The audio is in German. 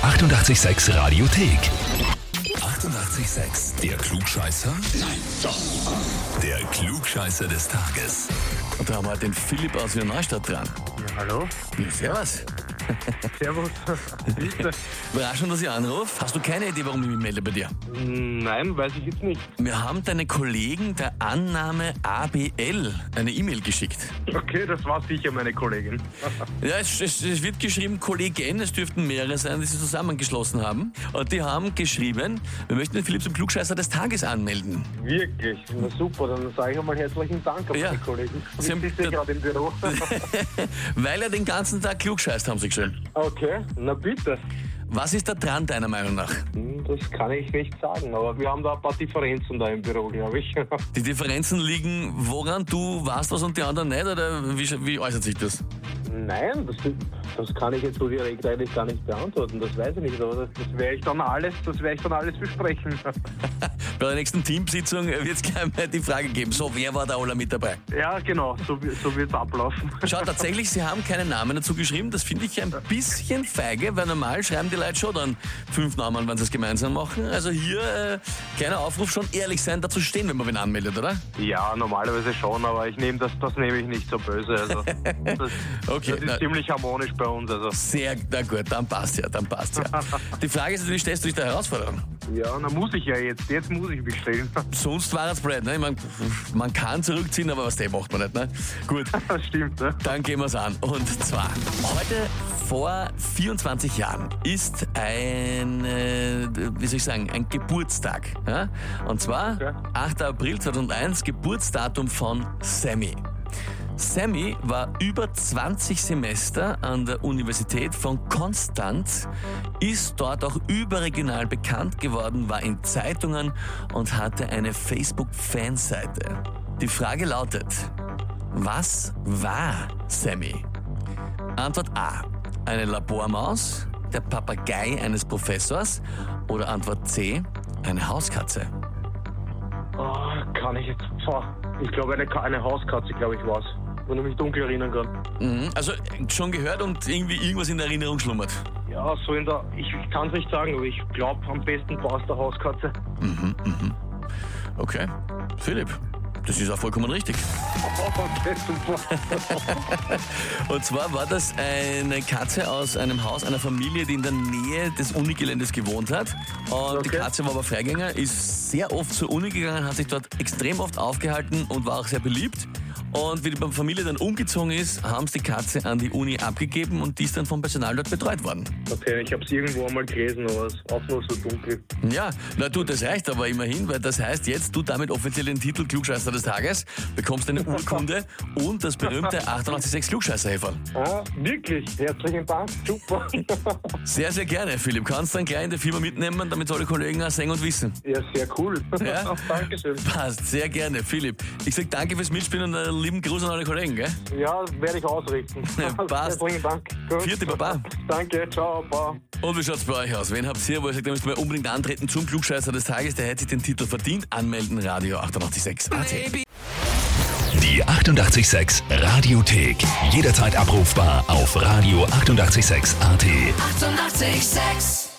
886 Radiothek. 88,6. Der Klugscheißer? Nein, doch. Der Klugscheißer des Tages. Und da haben wir den Philipp aus Wiener Neustadt dran. Ja, hallo? Ja, servus. Servus. Bitte. Überraschend, dass ich anrufe. Hast du keine Idee, warum ich mich melde bei dir? Nein, weiß ich jetzt nicht. Wir haben deine Kollegen der Annahme ABL eine E-Mail geschickt. Okay, das war sicher meine Kollegin. Ja, es wird geschrieben Kollegen, es dürften mehrere sein, die sich zusammengeschlossen haben. Und die haben geschrieben, wir möchten den Philipp zum Klugscheißer des Tages anmelden. Wirklich? Na super, dann sage ich einmal herzlichen Dank an Ja. meine Kollegen. Sie haben Ich sitze gerade im Büro. Weil er den ganzen Tag klugscheißt, haben sie geschrieben. Okay, na bitte. Was ist da dran, deiner Meinung nach? Das kann ich nicht sagen, aber wir haben da ein paar Differenzen da im Büro, glaube ich. Die Differenzen liegen woran? Du weißt was und die anderen nicht? Oder wie äußert sich das? Nein, das kann ich jetzt so direkt eigentlich gar nicht beantworten, das weiß ich nicht, aber das werde ich dann alles besprechen. Bei der nächsten Teamsitzung wird es gleich mal die Frage geben, so, wer war da alle mit dabei? Ja, genau, so wird es ablaufen. Schau, tatsächlich, sie haben keinen Namen dazu geschrieben, das finde ich ein bisschen feige, weil normal schreiben die Leute schon dann 5 Namen, wenn sie es gemeinsam machen. Also hier, kleiner Aufruf, schon ehrlich sein, dazu stehen, wenn man wen anmeldet, oder? Ja, normalerweise schon, aber das nehme ich nicht so böse. Also, Okay, das ist ziemlich harmonisch bei uns. Also. Sehr, na gut, dann passt ja. Die Frage ist natürlich, stellst du dich der Herausforderung? Ja, na muss ich ja jetzt. Jetzt muss ich mich stellen. Sonst war es blöd, ne? Ich mein, man kann zurückziehen, aber was macht man nicht, ne? Gut, Das stimmt, ne? dann gehen wir es an. Und zwar, heute vor 24 Jahren ist ein Geburtstag. Ja? Und zwar Okay. 8. April 2001, Geburtsdatum von Sammy. Sammy war über 20 Semester an der Universität von Konstanz, ist dort auch überregional bekannt geworden, war in Zeitungen und hatte eine Facebook-Fanseite. Die Frage lautet, was war Sammy? Antwort A, eine Labormaus, der Papagei eines Professors oder Antwort C, eine Hauskatze? Oh, kann ich jetzt... Ich glaube, eine Hauskatze, glaube ich, war's. Wenn ich mich dunkel erinnern kann. Also schon gehört und irgendwie irgendwas in der Erinnerung schlummert. Ja, so in der... Ich kann es nicht sagen, aber ich glaube, am besten war es der Hauskatze. Okay, Philipp, das ist auch vollkommen richtig. Okay, super. Und zwar war das eine Katze aus einem Haus einer Familie, die in der Nähe des Unigeländes gewohnt hat. Und die Okay. Katze war aber Freigänger, ist sehr oft zur Uni gegangen, hat sich dort extrem oft aufgehalten und war auch sehr beliebt. Und wie die Familie dann umgezogen ist, haben sie die Katze an die Uni abgegeben und die ist dann vom Personal dort betreut worden. Okay, ich habe es irgendwo einmal gelesen, aber es ist auch nur so dunkel. Ja, na du, das reicht aber immerhin, weil das heißt jetzt, du damit offiziell den Titel Klugscheißer des Tages, bekommst eine Urkunde und das berühmte 886 Klugscheißer-Häferl. Ah, wirklich? Herzlichen Dank, super. Sehr, sehr gerne, Philipp. Kannst dann gleich in der Firma mitnehmen, damit alle Kollegen auch sehen und wissen. Ja, sehr cool. Ja? Dankeschön. Passt, sehr gerne, Philipp. Ich sag danke fürs Mitspielen und einen lieben Gruß an alle Kollegen, gell? Ja, werde ich ausrichten. Passt. Herzlichen Dank. Gut. Vierte Baba. Danke, ciao, Baba. Und wie schaut's bei euch aus? Wen habt ihr, wo ihr sagt, ihr müsst mal unbedingt antreten zum Klugscheißer des Tages, der hätte sich den Titel verdient. Anmelden, Radio 886 AT. Die 88,6 Radiothek. Jederzeit abrufbar auf Radio 88,6 AT. 88,6.